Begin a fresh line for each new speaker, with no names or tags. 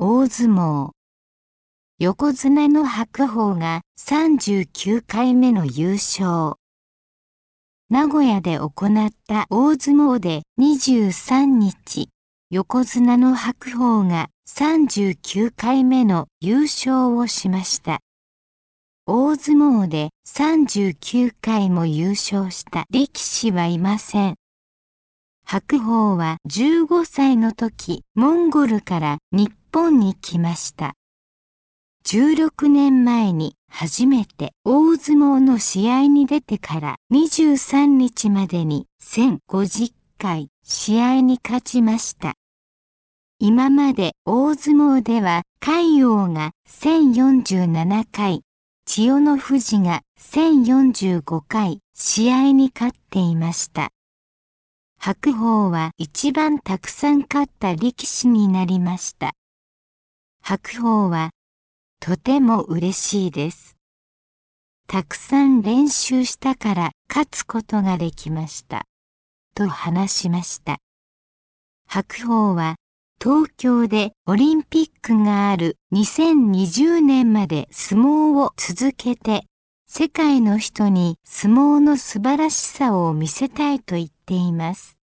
大相撲。横綱の白鵬が39回目の優勝。名古屋で行った大相撲で23日、横綱の白鵬が39回目の優勝をしました。大相撲で39回も優勝した力士はいません。白鵬は15歳の時、モンゴルから日本に来ました。16年前に初めて大相撲の試合に出てから23日までに1050回試合に勝ちました。今まで大相撲では魁皇が1047回、千代の富士が1045回試合に勝っていました。白鵬は一番たくさん勝った力士になりました。白鵬はとても嬉しいです。たくさん練習したから勝つことができました。と話しました。白鵬は東京でオリンピックがある2020年まで相撲を続けて、世界の人に相撲の素晴らしさを見せたいと言っています。